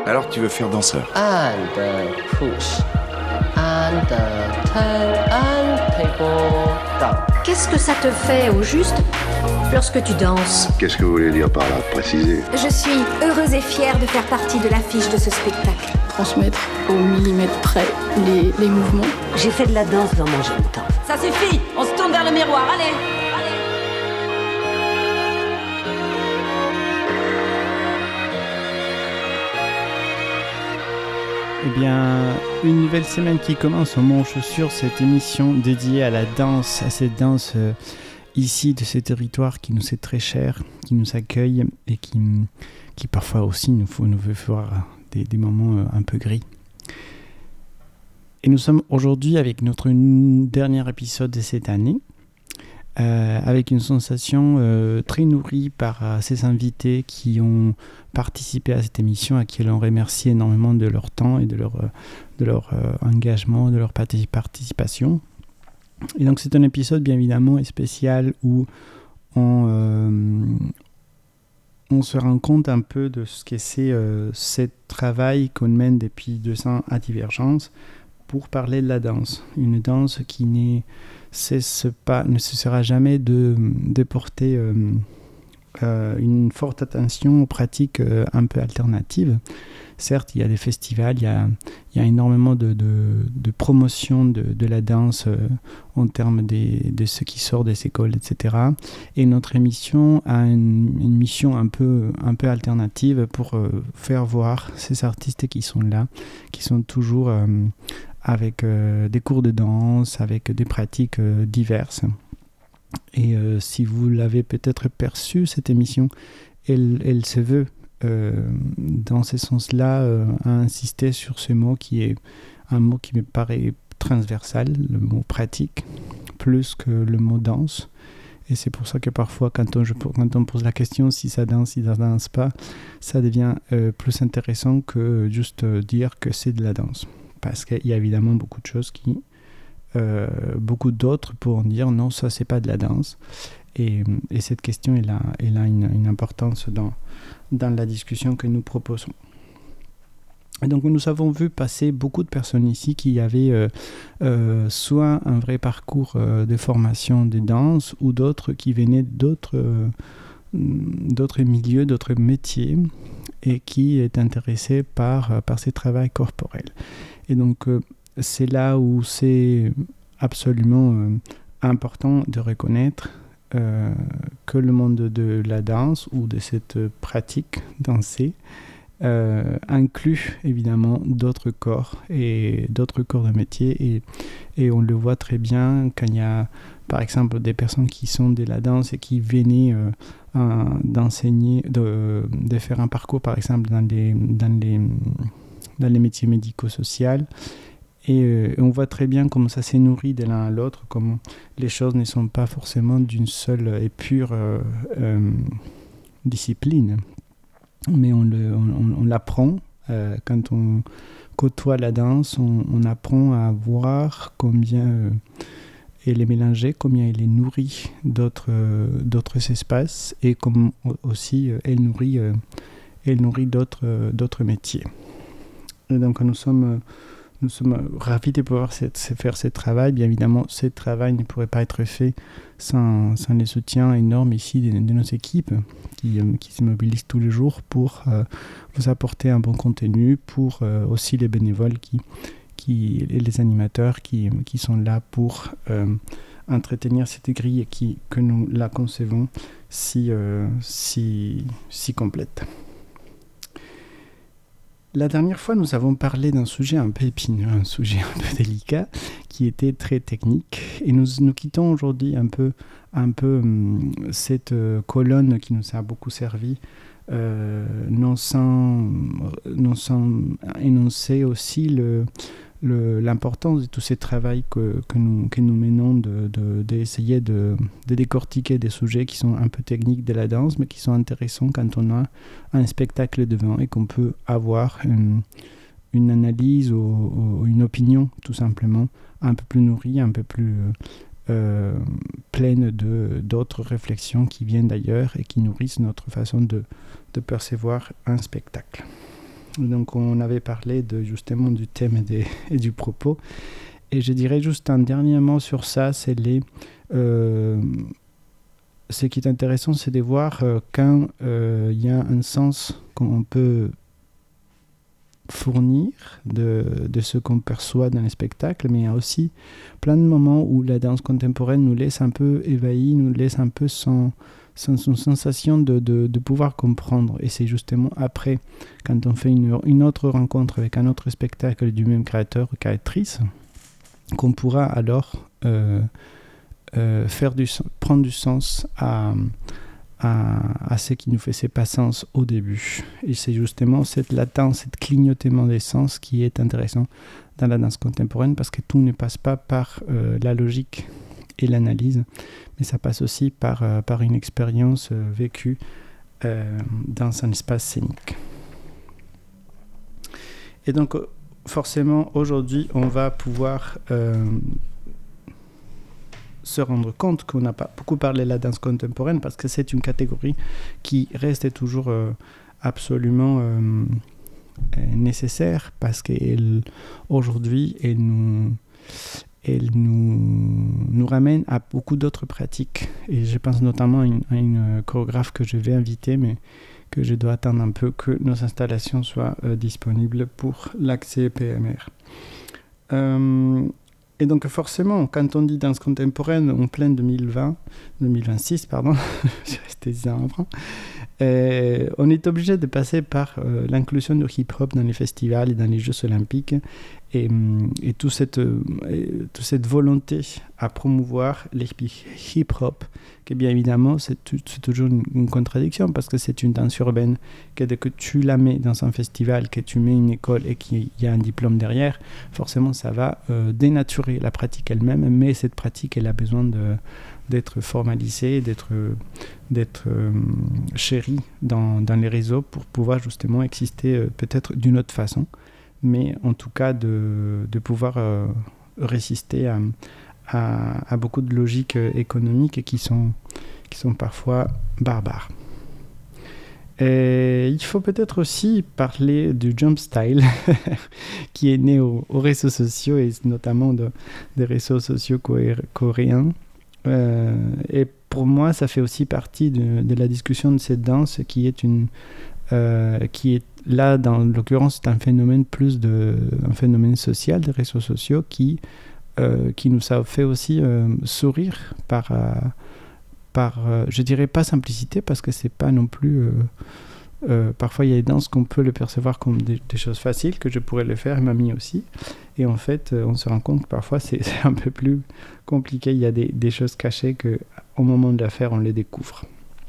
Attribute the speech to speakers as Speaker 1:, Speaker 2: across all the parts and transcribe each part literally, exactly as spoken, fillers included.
Speaker 1: Alors tu veux faire danseur?
Speaker 2: And uh, push. And uh, turn and people down.
Speaker 3: Qu'est-ce que ça te fait au juste lorsque tu danses?
Speaker 4: Qu'est-ce que vous voulez dire par là? Préciser.
Speaker 3: Je suis heureuse et fière de faire partie de l'affiche de ce spectacle.
Speaker 5: Transmettre au millimètre près les, les mouvements.
Speaker 6: J'ai fait de la danse dans mon jeune temps.
Speaker 7: Ça suffit, on se tourne vers le miroir, allez, allez.
Speaker 8: Eh bien, une nouvelle semaine qui commence au Manche sur cette émission dédiée à la danse, à cette danse euh, ici de ce territoire qui nous est très cher, qui nous accueille et qui, qui parfois aussi nous, faut, nous fait voir des, des moments euh, un peu gris. Et nous sommes aujourd'hui avec notre dernier épisode de cette année, euh, avec une sensation euh, très nourrie par euh, ces invités qui ont participé à cette émission, à qui l'on remercie énormément de leur temps et de leur, euh, de leur euh, engagement, de leur participation. Et donc c'est un épisode bien évidemment spécial où on, euh, on se rend compte un peu de ce que c'est euh, ce travail qu'on mène depuis deux ans à Divergence pour parler de la danse. Une danse qui n'est, cesse pas, ne cessera jamais de, de porter euh, euh, une forte attention aux pratiques euh, un peu alternatives. Certes, il y a des festivals, il y a, il y a énormément de, de, de promotion de, de la danse euh, en termes des, de ce qui sort des écoles, et cetera. Et notre émission a une, une mission un peu, un peu alternative pour euh, faire voir ces artistes qui sont là, qui sont toujours euh, avec euh, des cours de danse, avec des pratiques euh, diverses. Et euh, si vous l'avez peut-être perçu, cette émission, elle, elle se veut Euh, dans ce sens-là, euh, à insister sur ce mot qui est un mot qui me paraît transversal, le mot pratique, plus que le mot danse. Et c'est pour ça que parfois, quand on, je, quand on pose la question si ça danse, si ça ne danse pas, ça devient euh, plus intéressant que juste euh, dire que c'est de la danse. Parce qu'il y a évidemment beaucoup de choses qui... Euh, beaucoup d'autres pourront dire non, ça c'est pas de la danse. Et, et cette question, elle a, elle a une, une importance dans, dans la discussion que nous proposons. Et donc nous avons vu passer beaucoup de personnes ici qui avaient euh, euh, soit un vrai parcours euh, de formation de danse ou d'autres qui venaient d'autres, euh, d'autres milieux, d'autres métiers et qui étaient intéressés par, par ces travaux corporels. Et donc euh, c'est là où c'est absolument euh, important de reconnaître Euh, que le monde de la danse ou de cette pratique dansée euh, inclut évidemment d'autres corps et d'autres corps de métier et, et on le voit très bien quand il y a par exemple des personnes qui sont de la danse et qui venaient euh, euh, d'enseigner, de, de faire un parcours par exemple dans les, dans les, dans les métiers médico-sociaux. Et euh, on voit très bien comment ça s'est nourri de l'un à l'autre, comment les choses ne sont pas forcément d'une seule et pure euh, euh, discipline. Mais on, le, on, on l'apprend. Euh, quand on côtoie la danse, on, on apprend à voir combien euh, elle est mélangée, combien elle est nourrie d'autres, euh, d'autres espaces et comment aussi euh, elle nourrit, euh, elle nourrit d'autres, euh, d'autres métiers. Et donc nous sommes... Euh, Nous sommes ravis de pouvoir faire ce travail. Bien évidemment, ce travail ne pourrait pas être fait sans, sans le soutien énorme ici de, de nos équipes qui, qui se mobilisent tous les jours pour euh, vous apporter un bon contenu, pour euh, aussi les bénévoles qui, qui, et les animateurs qui, qui sont là pour euh, entretenir cette grille et qui, que nous la concevons si, euh, si, si complète. La dernière fois, nous avons parlé d'un sujet un peu épineux, un sujet un peu délicat, qui était très technique. Et nous, nous quittons aujourd'hui un peu, un peu hum, cette euh, colonne qui nous a beaucoup servi, euh, non sans, non sans énoncer aussi le, le, l'importance de tout ce travail que, que, nous, que nous menons, de, de, d'essayer de, de décortiquer des sujets qui sont un peu techniques de la danse, mais qui sont intéressants quand on a un spectacle devant et qu'on peut avoir une, une analyse ou, ou une opinion, tout simplement, un peu plus nourrie, un peu plus euh, pleine de, d'autres réflexions qui viennent d'ailleurs et qui nourrissent notre façon de, de percevoir un spectacle. Donc on avait parlé de, justement du thème et, des, et du propos. Et je dirais juste un dernier mot sur ça, c'est les... Euh, ce qui est intéressant, c'est de voir euh, quand il euh, y a un sens qu'on peut fournir de, de ce qu'on perçoit dans les spectacles, mais il y a aussi plein de moments où la danse contemporaine nous laisse un peu ébahis, nous laisse un peu sans, sans, sans sensation de, de, de pouvoir comprendre. Et c'est justement après, quand on fait une, une autre rencontre avec un autre spectacle du même créateur ou créatrice, qu'on pourra alors euh, euh, faire du, prendre du sens à... À, à ce qui nous faisait pas sens au début. Et c'est justement cette latence, cette clignotement des sens qui est intéressant dans la danse contemporaine, parce que tout ne passe pas par euh, la logique et l'analyse, mais ça passe aussi par, euh, par une expérience euh, vécue euh, dans un espace scénique. Et donc forcément aujourd'hui on va pouvoir euh, se rendre compte qu'on n'a pas beaucoup parlé de la danse contemporaine, parce que c'est une catégorie qui reste toujours euh, absolument euh, nécessaire, parce qu'aujourd'hui elle nous, elle nous, nous ramène à beaucoup d'autres pratiques. Et je pense notamment à une, à une chorégraphe que je vais inviter, mais que je dois attendre un peu que nos installations soient euh, disponibles pour l'accès P M R. Euh, Et donc forcément, quand on dit danse contemporaine en plein deux mille vingt, deux mille vingt-six, pardon, je suis resté dix ans avant, euh, on est obligé de passer par euh, l'inclusion du hip-hop dans les festivals et dans les Jeux olympiques, et, et toute cette, euh, toute cette volonté à promouvoir les hip-hop, que bien évidemment c'est, c'est toujours une, une contradiction, parce que c'est une danse urbaine, que dès que tu la mets dans un festival, que tu mets une école et qu'il y a un diplôme derrière, forcément ça va euh, dénaturer la pratique elle-même, mais cette pratique elle a besoin de, d'être formalisée, d'être, d'être euh, chérie dans, dans les réseaux pour pouvoir justement exister euh, peut-être d'une autre façon, mais en tout cas de, de pouvoir euh, résister à, à, à beaucoup de logiques économiques qui sont, qui sont parfois barbares. Et il faut peut-être aussi parler du jump style qui est né aux, aux réseaux sociaux, et notamment de, des réseaux sociaux coré- coréens. Euh, et pour moi, ça fait aussi partie de, de la discussion de cette danse qui est une, euh, qui est là, dans l'occurrence, c'est un phénomène plus de, un phénomène social des réseaux sociaux qui, euh, qui nous a fait aussi euh, sourire par, euh, par euh, je dirais pas simplicité, parce que c'est pas non plus. Euh, euh, parfois, il y a des danses qu'on peut le percevoir comme des, des choses faciles, que je pourrais le faire, et mamie aussi. Et en fait, on se rend compte que parfois c'est, c'est un peu plus compliqué. Il y a des, des choses cachées qu'au moment de la faire, on les découvre.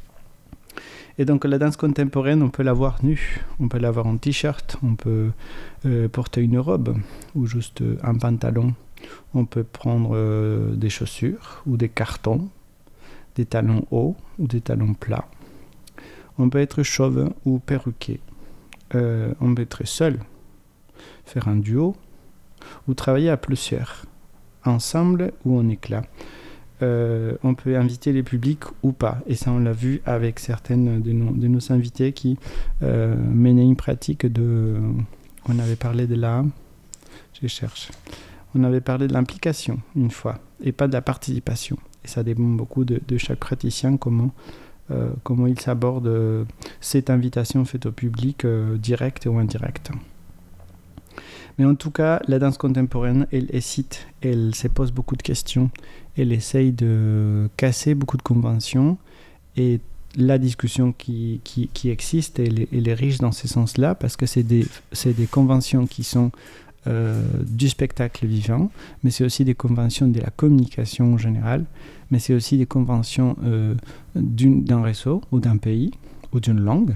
Speaker 8: Et donc la danse contemporaine, on peut la voir nue, on peut la voir en t-shirt, on peut euh, porter une robe ou juste un pantalon. On peut prendre euh, des chaussures ou des cartons, des talons hauts ou des talons plats. On peut être chauve ou perruqué. Euh, on peut être seul, faire un duo, ou travailler à plusieurs, ensemble ou en éclat. Euh, on peut inviter les publics ou pas, et ça on l'a vu avec certaines de nos, de nos invités qui euh, menaient une pratique de... On avait parlé de la... Je cherche. On avait parlé de l'implication une fois, et pas de la participation. Et ça dépend beaucoup de, de chaque praticien, comment, euh, comment il s'aborde euh, cette invitation faite au public, euh, directe ou indirecte. Mais en tout cas, la danse contemporaine, elle hésite, elle se pose beaucoup de questions, elle essaye de casser beaucoup de conventions, et la discussion qui, qui, qui existe, elle est, elle est riche dans ce sens-là, parce que c'est des, c'est des conventions qui sont euh, du spectacle vivant, mais c'est aussi des conventions de la communication en général, mais c'est aussi des conventions euh, d'une, d'un réseau ou d'un pays ou d'une langue.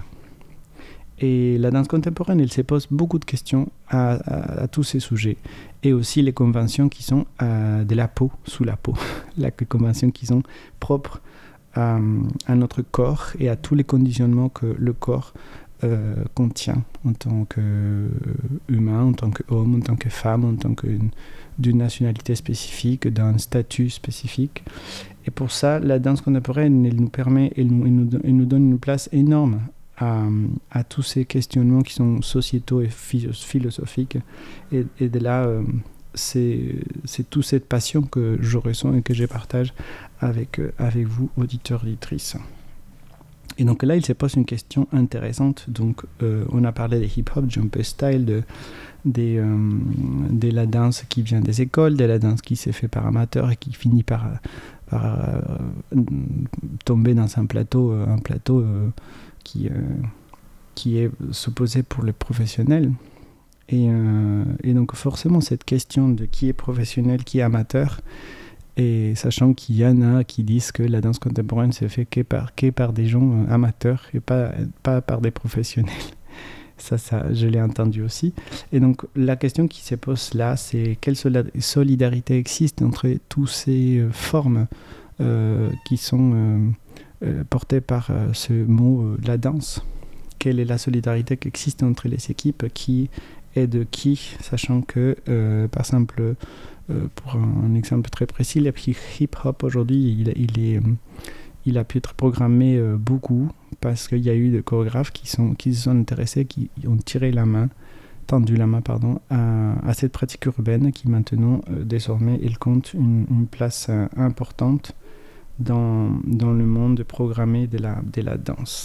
Speaker 8: Et la danse contemporaine, elle se pose beaucoup de questions à, à, à tous ces sujets. Et aussi les conventions qui sont euh, de la peau, sous la peau. Les conventions qui sont propres à, à notre corps et à tous les conditionnements que le corps euh, contient en tant qu'humain, en tant qu'homme, en tant que femme, en tant que d'une nationalité spécifique, d'un statut spécifique. Et pour ça, la danse contemporaine, elle nous permet, elle nous, elle nous, elle nous donne une place énorme à, à tous ces questionnements qui sont sociétaux et philosophiques. Et, et de là, euh, c'est, c'est toute cette passion que je ressens et que je partage avec, euh, avec vous, auditeurs, auditrices. Et donc là, il se pose une question intéressante. Donc, euh, on a parlé des hip-hop, jump style, de, des, euh, de la danse qui vient des écoles, de la danse qui s'est fait par amateur et qui finit par, par euh, tomber dans un plateau, un plateau euh, qui, euh, qui est supposé pour les professionnels. Et, euh, et donc, forcément, cette question de qui est professionnel, qui est amateur, et sachant qu'il y en a qui disent que la danse contemporaine se fait que par, que par des gens amateurs et pas, pas par des professionnels. Ça, ça, je l'ai entendu aussi. Et donc, la question qui se pose là, c'est quelle solidarité existe entre toutes ces euh, formes euh, qui sont euh, euh, portées par euh, ce mot, euh, la danse. Quelle est la solidarité qui existe entre les équipes, qui aide qui, sachant que, euh, par exemple, Euh, pour un, un exemple très précis, le hip-hop aujourd'hui, il, il, est, il a pu être programmé euh, beaucoup parce qu'il y a eu des chorégraphes qui, sont, qui se sont intéressés, qui ont tiré la main, tendu la main pardon, à, à cette pratique urbaine qui maintenant, euh, désormais, il compte une, une place euh, importante dans, dans le monde programmé de la, de la danse.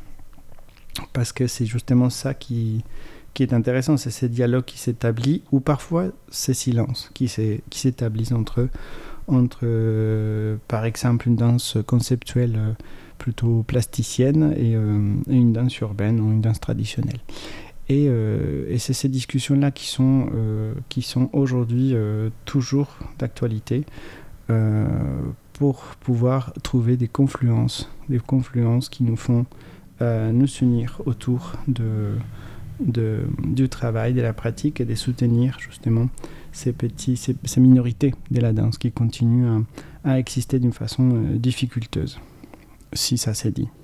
Speaker 8: Parce que c'est justement ça qui... qui est intéressant, c'est ces dialogues qui s'établissent, ou parfois ces silences qui, qui s'établissent entre, entre euh, par exemple, une danse conceptuelle euh, plutôt plasticienne et, euh, et une danse urbaine ou une danse traditionnelle. Et, euh, et c'est ces discussions-là qui sont, euh, qui sont aujourd'hui euh, toujours d'actualité euh, pour pouvoir trouver des confluences, des confluences qui nous font euh, nous unir autour de... De, du travail, de la pratique et de soutenir justement ces, petits, ces, ces minorités de la danse qui continuent à, à exister d'une façon euh, difficulteuse, si ça s'est dit.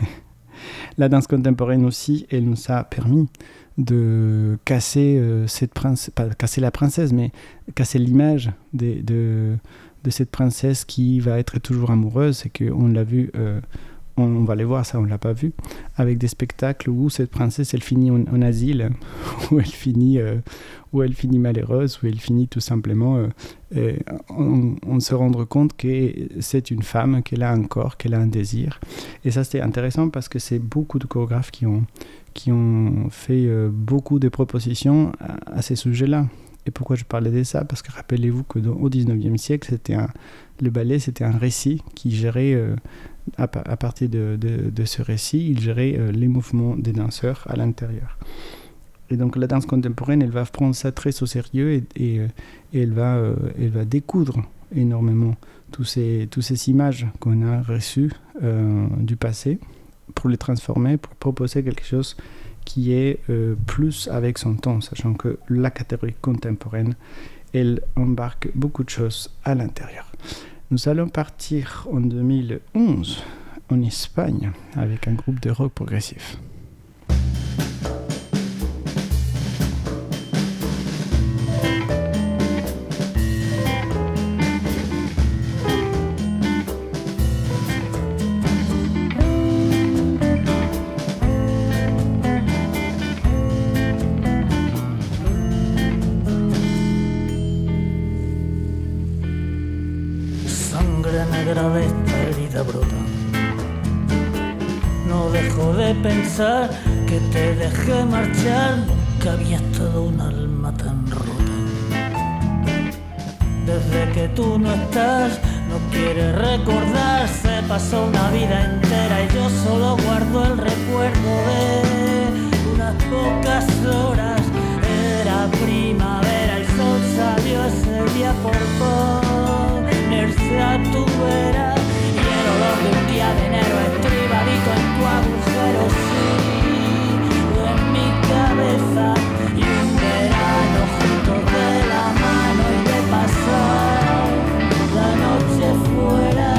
Speaker 8: La danse contemporaine aussi, elle nous a permis de casser, euh, cette princesse, pas casser la princesse, mais casser l'image de, de, de cette princesse qui va être toujours amoureuse, et qu'on l'a vu... Euh, on va aller voir ça, on ne l'a pas vu, avec des spectacles où cette princesse, elle finit en, en asile, où elle finit, euh, où elle finit malheureuse, où elle finit tout simplement, euh, et on, on se rendre compte que c'est une femme, qu'elle a un corps, qu'elle a un désir. Et ça, c'était intéressant parce que c'est beaucoup de chorégraphes qui ont, qui ont fait euh, beaucoup de propositions à, à ces sujets-là. Et pourquoi je parlais de ça? Parce que rappelez-vous qu'au dix-neuvième siècle, c'était un, le ballet, c'était un récit qui gérait... Euh, À, à partir de, de, de ce récit, il gérait euh, les mouvements des danseurs à l'intérieur. Et donc la danse contemporaine, elle va prendre ça très au sérieux et, et, et elle, va, euh, elle va découdre énormément tous ces, toutes ces images qu'on a reçues euh, du passé pour les transformer, pour proposer quelque chose qui est euh, plus avec son temps, sachant que la catégorie contemporaine, elle embarque beaucoup de choses à l'intérieur. Nous allons partir en deux mille onze en Espagne avec un groupe de rock progressif.
Speaker 1: Pensar que te dejé marchar, que había estado un alma tan rota. Desde que tú no estás, no quieres recordar, se pasó una vida entera y yo solo guardo el recuerdo de unas pocas horas. Era primavera, el sol salió ese día por ponerse a tu vera. Y el olor de un día de enero estribadito en tu agujero, sí, en mi cabeza. Y un verano juntos de la mano y de pasar la noche fuera.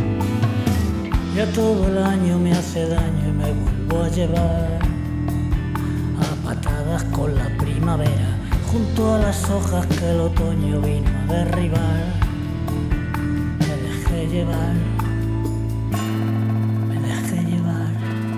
Speaker 1: Ya todo el año me hace daño y me vuelvo a llevar solas con la primavera, junto a las hojas que el otoño vino a derribar. Me dejé llevar, me dejé llevar.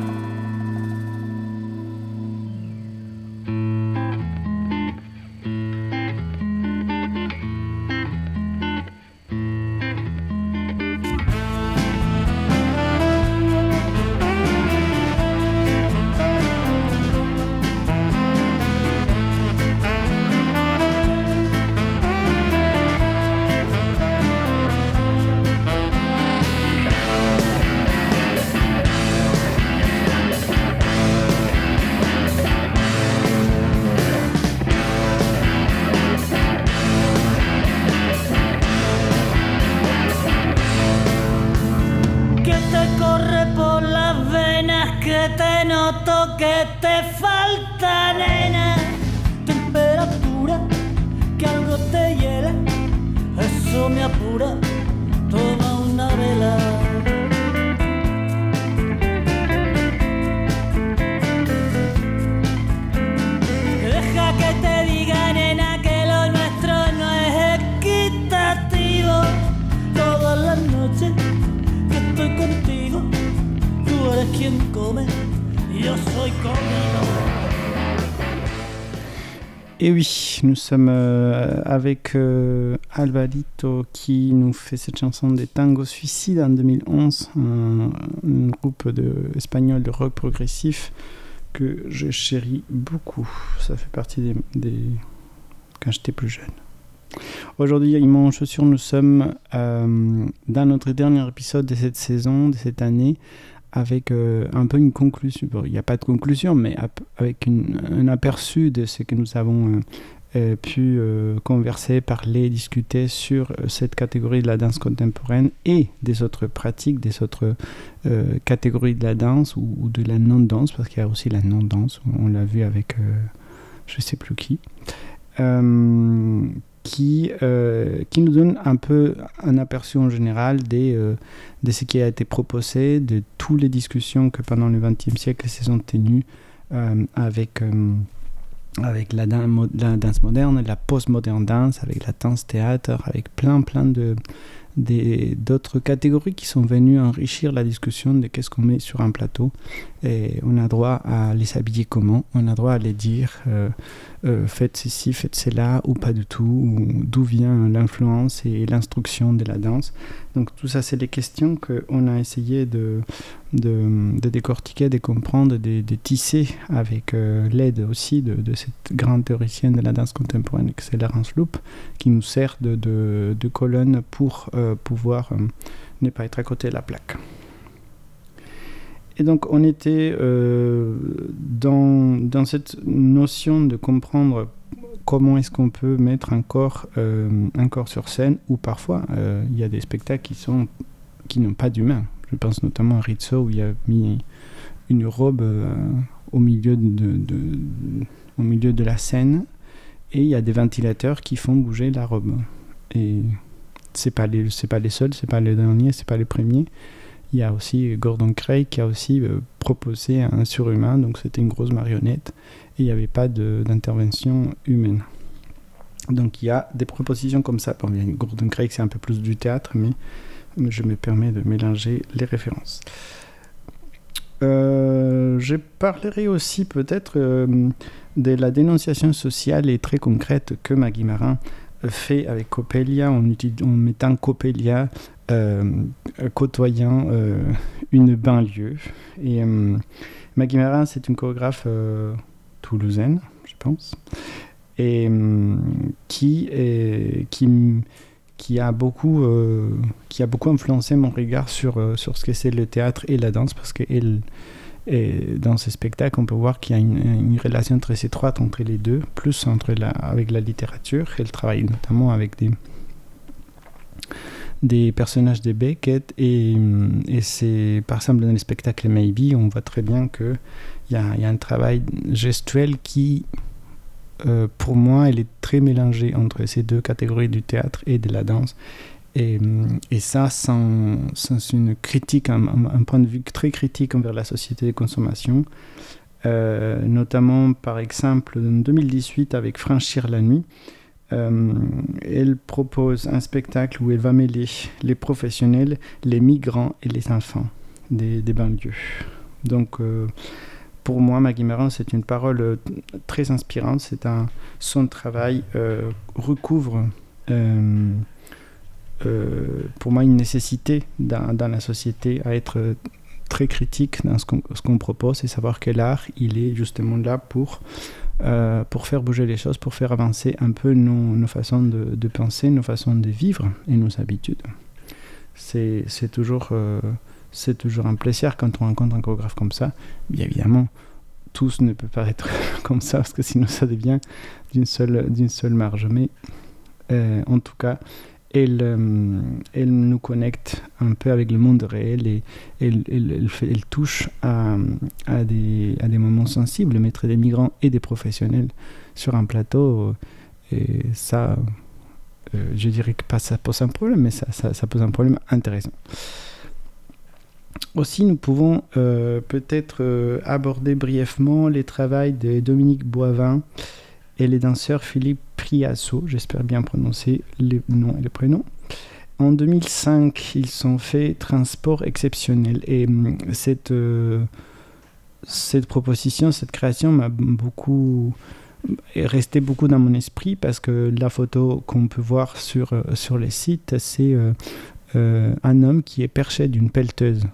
Speaker 1: Que te falta, nena, temperatura, que algo te hiela, eso me apura, toma una vela. Deja que te diga, nena, que lo nuestro no es equitativo. Todas las noches que estoy contigo, tú eres quien come.
Speaker 8: Et oui, nous sommes euh, avec euh, Alvarito qui nous fait cette chanson des Tangos Suicides en deux mille onze, un, un groupe de, espagnol de rock progressif que je chéris beaucoup. Ça fait partie des, des... quand j'étais plus jeune. Aujourd'hui, Immense en chaussures, nous sommes euh, dans notre dernier épisode de cette saison, de cette année, avec euh, un peu une conclusion. Bon, il n'y a pas de conclusion, mais ap- avec une, un aperçu de ce que nous avons euh, euh, pu euh, converser, parler, discuter sur euh, cette catégorie de la danse contemporaine et des autres pratiques, des autres euh, catégories de la danse ou, ou de la non-danse, parce qu'il y a aussi la non-danse, on l'a vu avec euh, je ne sais plus qui. Euh, Qui, euh, qui nous donne un peu un aperçu en général des, euh, de ce qui a été proposé, de toutes les discussions que pendant le vingtième siècle se sont tenues euh, avec, euh, avec la, dan- la danse moderne, la post-moderne danse, avec la danse-théâtre, avec plein plein de, des, d'autres catégories qui sont venues enrichir la discussion de qu'est-ce qu'on met sur un plateau. Et on a droit à les habiller comment, on a droit à les dire euh, euh, faites ceci, faites cela, ou pas du tout, ou d'où vient l'influence et l'instruction de la danse. Donc tout ça, c'est les questions qu'on a essayé de, de, de décortiquer, de comprendre, de, de tisser avec euh, l'aide aussi de, de cette grande théoricienne de la danse contemporaine, c'est Laurence Loup, qui nous sert de, de, de colonne pour euh, pouvoir euh, ne pas être à côté de la plaque. Et donc on était euh, dans, dans cette notion de comprendre comment est-ce qu'on peut mettre un corps, euh, un corps sur scène, ou parfois il euh, y a des spectacles qui, sont, qui n'ont pas d'humain. Je pense notamment à Rizzo où il a mis une robe euh, au, milieu de, de, de, au milieu de la scène et il y a des ventilateurs qui font bouger la robe. Et c'est pas les, c'est pas les seuls, c'est pas les derniers, c'est pas les premiers. Il y a aussi Gordon Craig qui a aussi euh, proposé un surhumain, donc c'était une grosse marionnette et il n'y avait pas de, d'intervention humaine. Donc il y a des propositions comme ça. Bon, Gordon Craig c'est un peu plus du théâtre, mais, mais je me permets de mélanger les références. Euh, je parlerai aussi peut-être euh, de la dénonciation sociale et très concrète que Maggie Marin fait avec Coppelia, en, util- en mettant Coppelia euh, côtoyant euh, une banlieue. Et euh, Maggie Marin, c'est une chorégraphe euh, toulousaine, je pense, et euh, qui, est, qui, qui, a beaucoup, euh, qui a beaucoup influencé mon regard sur, euh, sur ce que c'est le théâtre et la danse, parce qu'elle... Et dans ce spectacle, on peut voir qu'il y a une, une relation très étroite entre les deux, plus entre la, avec la littérature. Elle travaille notamment avec des, des personnages de Beckett. Et, et c'est, par exemple, dans le spectacle Maybe, on voit très bien qu'il y a, y a un travail gestuel qui, euh, pour moi, il est très mélangé entre ces deux catégories du théâtre et de la danse. Et, et ça, sans, sans une critique, un, un point de vue très critique envers la société de consommation, euh, notamment par exemple en deux mille dix-huit avec Franchir la nuit. Euh, elle propose un spectacle où elle va mêler les professionnels, les migrants et les enfants des, des banlieues. Donc euh, pour moi, Maggie Meurant, c'est une parole très inspirante. C'est un, son travail euh, recouvre euh, euh, pour moi une nécessité dans, dans la société à être très critique dans ce qu'on, ce qu'on propose et savoir que l'art, il est justement là pour, euh, pour faire bouger les choses, pour faire avancer un peu nos, nos façons de, de penser, nos façons de vivre et nos habitudes. C'est, c'est, toujours, euh, c'est toujours un plaisir quand on rencontre un chorégraphe comme ça. Bien évidemment, tous ne peuvent pas être comme ça parce que sinon ça devient d'une seule, d'une seule marge. Mais euh, en tout cas, Elle, euh, elle nous connecte un peu avec le monde réel et elle, elle, elle, fait, elle touche à, à, des, à des moments sensibles, mettre des migrants et des professionnels sur un plateau. Et ça, euh, je dirais que pas ça pose un problème, mais ça, ça, ça pose un problème intéressant. Aussi, nous pouvons euh, peut-être euh, aborder brièvement les travaux de Dominique Boivin et les danseurs Philippe Priasso, j'espère bien prononcer les noms et les prénoms. En deux mille cinq, ils ont fait Transport exceptionnel. Et cette, euh, cette proposition, cette création m'a beaucoup est restée beaucoup dans mon esprit parce que la photo qu'on peut voir sur, euh, sur les sites, c'est euh, euh, un homme qui est perché d'une pelleteuse.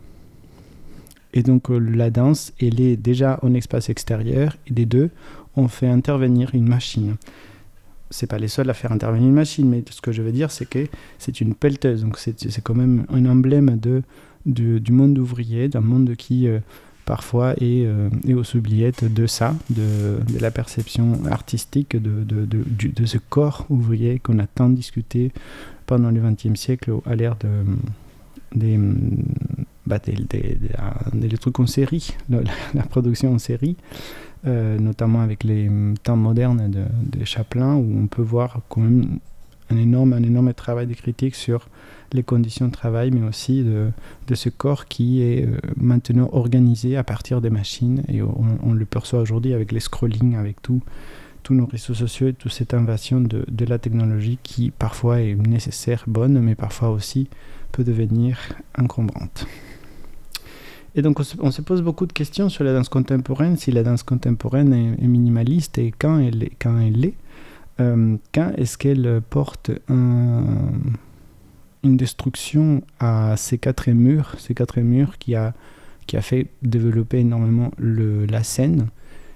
Speaker 8: Et donc euh, la danse, elle est déjà en espace extérieur et des deux, on fait intervenir une machine. C'est pas les seuls à faire intervenir une machine, mais ce que je veux dire, c'est que c'est une pelleteuse. Donc c'est, c'est quand même un emblème de, de, du monde ouvrier, d'un monde qui euh, parfois est, euh, est aux oubliettes de ça, de, de la perception artistique de, de, de, de, de ce corps ouvrier qu'on a tant discuté pendant le vingtième siècle à l'ère de, des, bah, des, des, des, des trucs en série, la, la production en série. Euh, notamment avec les temps modernes de, de Chaplin, où on peut voir quand même un énorme, un énorme travail de critique sur les conditions de travail, mais aussi de, de ce corps qui est euh, maintenant organisé à partir des machines. Et on, on le perçoit aujourd'hui avec les scrollings, avec tout, tous nos réseaux sociaux et toute cette invasion de, de la technologie qui parfois est nécessaire, bonne, mais parfois aussi peut devenir encombrante. Et donc on se, on se pose beaucoup de questions sur la danse contemporaine, si la danse contemporaine est, est minimaliste et quand elle est. Quand, elle est. Euh, quand est-ce qu'elle porte un, une destruction à ces quatre murs, ces quatre murs qui a, qui a fait développer énormément le, la scène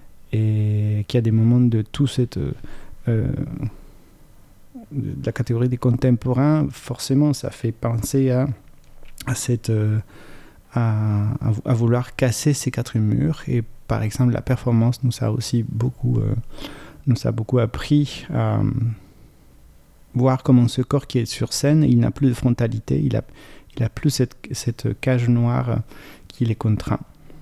Speaker 8: et qui a des moments de tout cette... Euh, de la catégorie des contemporains, forcément ça fait penser à, à cette... Euh, À, à vouloir casser ces quatre murs. Et par exemple, la performance nous a aussi beaucoup, euh, nous a beaucoup appris à euh, voir comment ce corps qui est sur scène, il n'a plus de frontalité, il a, il a plus cette, cette cage noire qui les contraint.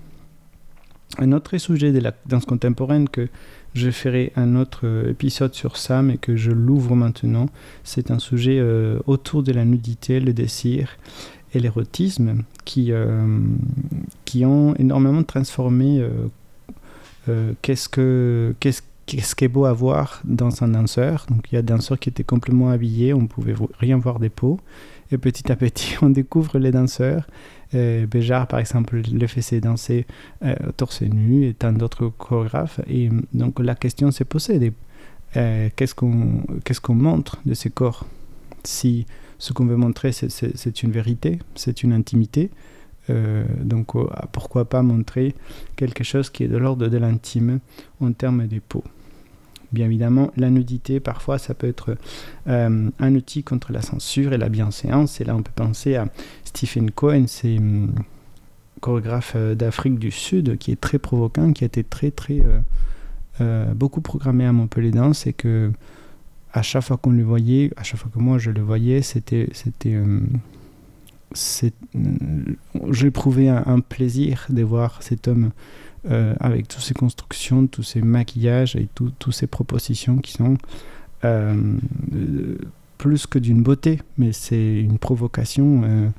Speaker 8: Un autre sujet de la danse contemporaine que je ferai un autre épisode sur ça, mais que je l'ouvre maintenant, c'est un sujet euh, autour de la nudité, le désir et l'érotisme qui, euh, qui ont énormément transformé euh, euh, qu'est-ce, que, qu'est-ce, qu'est-ce qui est beau à voir dans un danseur. Donc il y a des danseurs qui étaient complètement habillés, on ne pouvait rien voir des peaux. Et petit à petit, on découvre les danseurs. Euh, Béjart, par exemple, le faisait danser euh, torse nu et tant d'autres chorégraphes. Et donc la question s'est posée, de, euh, qu'est-ce, qu'on, qu'est-ce qu'on montre de ces corps ? Si ce qu'on veut montrer, c'est, c'est, c'est une vérité, c'est une intimité. Euh, donc, euh, pourquoi pas montrer quelque chose qui est de l'ordre de l'intime en termes des peaux. Bien évidemment, la nudité, parfois, ça peut être euh, un outil contre la censure et la bienséance. Et là, on peut penser à Stephen Cohen, c'est um, chorégraphe d'Afrique du Sud, qui est très provoquant, qui a été très, très, euh, euh, beaucoup programmé à Montpellier Danse, et que à chaque fois qu'on le voyait, à chaque fois que moi je le voyais, c'était, c'était, euh, c'est, euh, j'éprouvais un, un plaisir de voir cet homme euh, avec toutes ces constructions, tous ces maquillages et toutes ces propositions qui sont euh, euh, plus que d'une beauté, mais c'est une provocation euh,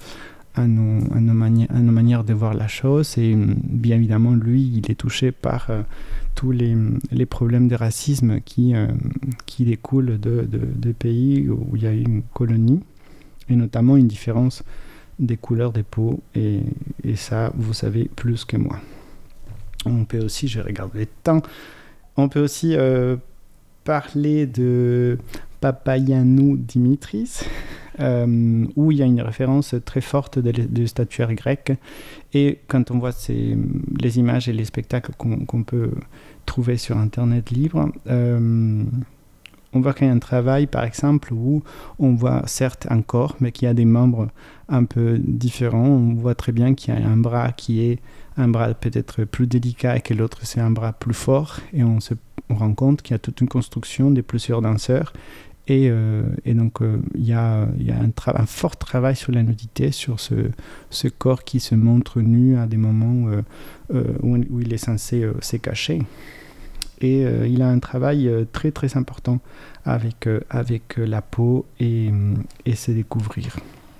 Speaker 8: à nos, à nos, mani- à nos manières de voir la chose. Et bien évidemment, lui, il est touché par euh, tous les, les problèmes de racisme qui, euh, qui découlent de, de, de pays où il y a eu une colonie, et notamment une différence des couleurs des peaux. Et, et ça, vous savez plus que moi. On peut aussi, je regarde le temps, on peut aussi euh, parler de Papayiannou Dimitris, euh, où il y a une référence très forte de, de statuaire grec. Et quand on voit ces, les images et les spectacles qu'on, qu'on peut trouver sur Internet libre, euh, on voit qu'il y a un travail, par exemple, où on voit certes un corps, mais qu'il y a des membres un peu différents. On voit très bien qu'il y a un bras qui est un bras peut-être plus délicat et que l'autre c'est un bras plus fort, et on se on rend compte qu'il y a toute une construction de plusieurs danseurs, et, euh, et donc euh, il y a, il y a un, tra- un fort travail sur la nudité, sur ce, ce corps qui se montre nu à des moments euh, euh, où, où il est censé euh, se cacher. Et euh, il a un travail euh, très très important avec, euh, avec euh, la peau et, et se découvrir.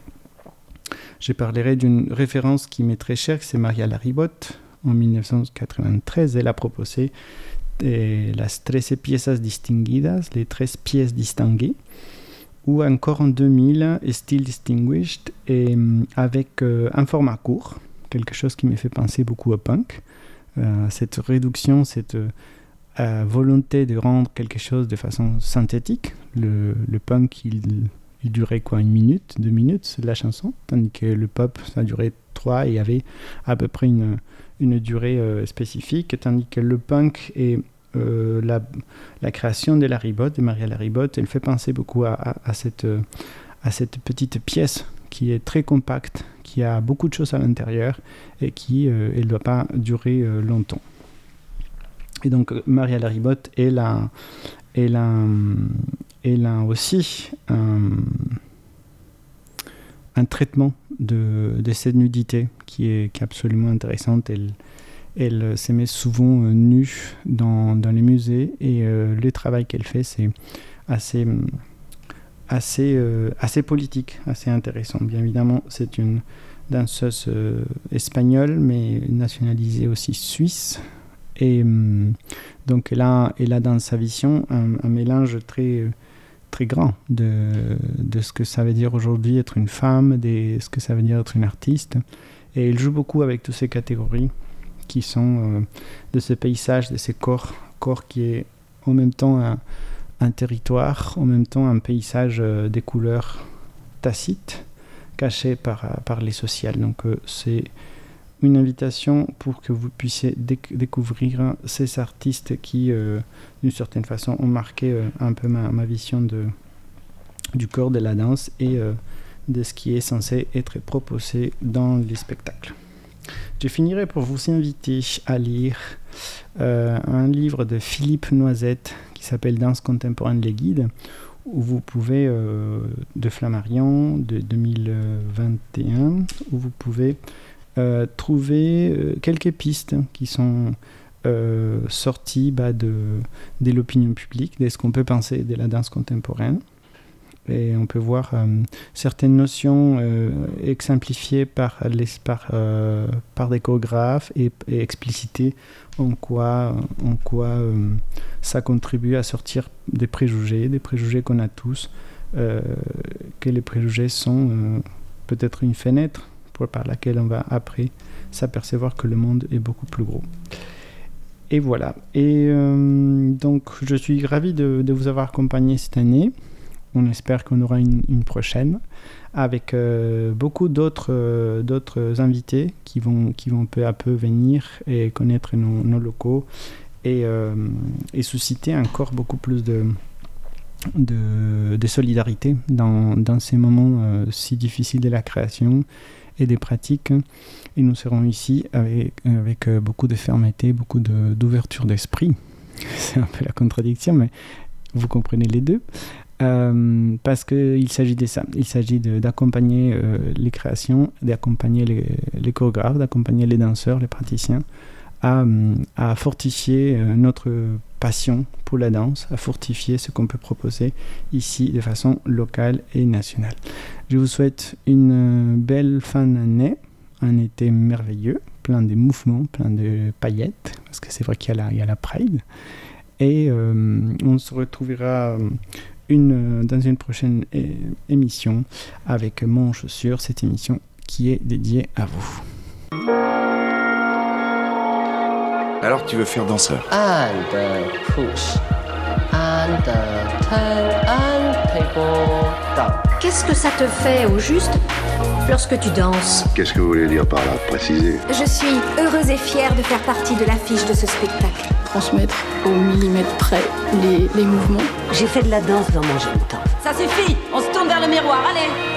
Speaker 8: Je parlerai d'une référence qui m'est très chère, c'est Maria Larribot. En dix-neuf cent quatre-vingt-treize, elle a proposé eh, las trece piezas distinguidas, les treize pièces distinguées, ou encore en deux mille, Still Distinguished, et, avec euh, un format court, quelque chose qui me fait penser beaucoup au punk. Euh, cette réduction, cette euh, volonté de rendre quelque chose de façon synthétique. Le, le punk, il... Il durait quoi, une minute, deux minutes, la chanson, tandis que le pop, ça durait trois, et il y avait à peu près une, une durée euh, spécifique, tandis que le punk et euh, la, la création de Larribot, de Maria Larribot, elle fait penser beaucoup à, à, à, cette, à cette petite pièce qui est très compacte, qui a beaucoup de choses à l'intérieur et qui ne euh, doit pas durer euh, longtemps. Et donc Maria Larribot, elle a, elle a, elle a aussi un, un traitement de, de cette nudité qui est, qui est absolument intéressante. Elle, elle se met souvent euh, nue dans, dans les musées, et euh, le travail qu'elle fait, c'est assez, assez, euh, assez politique, assez intéressant. Bien évidemment, c'est une danseuse euh, espagnole, mais nationalisée aussi suisse. Et euh, donc elle a, elle a dans sa vision un, un mélange très, très grand de, de ce que ça veut dire aujourd'hui être une femme, de ce que ça veut dire être une artiste. Et elle joue beaucoup avec toutes ces catégories qui sont euh, de ce paysage, de ces corps, corps qui est en même temps un, un territoire, en même temps un paysage euh, des couleurs tacites, cachées par, par les sociales. Donc euh, c'est une invitation pour que vous puissiez déc- découvrir ces artistes qui, euh, d'une certaine façon, ont marqué euh, un peu ma, ma vision de, du corps de la danse et euh, de ce qui est censé être proposé dans les spectacles. Je finirai pour vous inviter à lire euh, un livre de Philippe Noisette qui s'appelle Danse contemporaine les guides, où vous pouvez, euh, de Flammarion de deux mille vingt et un, où vous pouvez Euh, trouver euh, quelques pistes qui sont euh, sorties bah, de, de l'opinion publique, de ce qu'on peut penser de la danse contemporaine. Et on peut voir euh, certaines notions euh, exemplifiées par, les, par, euh, par des chorégraphes et, et explicitées en quoi, en quoi euh, ça contribue à sortir des préjugés, des préjugés qu'on a tous, euh, que les préjugés sont euh, peut-être une fenêtre par laquelle on va après s'apercevoir que le monde est beaucoup plus gros. Et voilà. Et euh, donc, je suis ravi de, de vous avoir accompagné cette année. On espère qu'on aura une, une prochaine avec euh, beaucoup d'autres, euh, d'autres invités qui vont, qui vont peu à peu venir et connaître nos, nos locaux et, euh, et susciter encore beaucoup plus de, de, de solidarité dans, dans ces moments euh, si difficiles de la création et des pratiques, et nous serons ici avec, avec beaucoup de fermeté, beaucoup de, d'ouverture d'esprit. C'est un peu la contradiction, mais vous comprenez les deux, euh, parce qu'il s'agit de ça. Il s'agit de, d'accompagner euh, les créations, d'accompagner les, les chorégraphes, d'accompagner les danseurs, les praticiens à, à fortifier notre passion pour la danse, à fortifier ce qu'on peut proposer ici de façon locale et nationale. Je vous souhaite une belle fin d'année, un été merveilleux, plein de mouvements, plein de paillettes, parce que c'est vrai qu'il y a la, il y a la Pride. Et euh, on se retrouvera une, dans une prochaine é- émission avec Mon Chaussure, cette émission qui est dédiée à vous.
Speaker 4: Alors tu veux faire danseur?
Speaker 2: And uh, push. And uh, turn and people down.
Speaker 3: Qu'est-ce que ça te fait au juste lorsque tu danses?
Speaker 4: Qu'est-ce que vous voulez dire par là? Préciser.
Speaker 3: Je suis heureuse et fière de faire partie de l'affiche de ce spectacle.
Speaker 5: Transmettre au millimètre près les, les mouvements.
Speaker 6: J'ai fait de la danse dans mon jeune temps.
Speaker 7: Ça suffit, on se tourne vers le miroir, allez.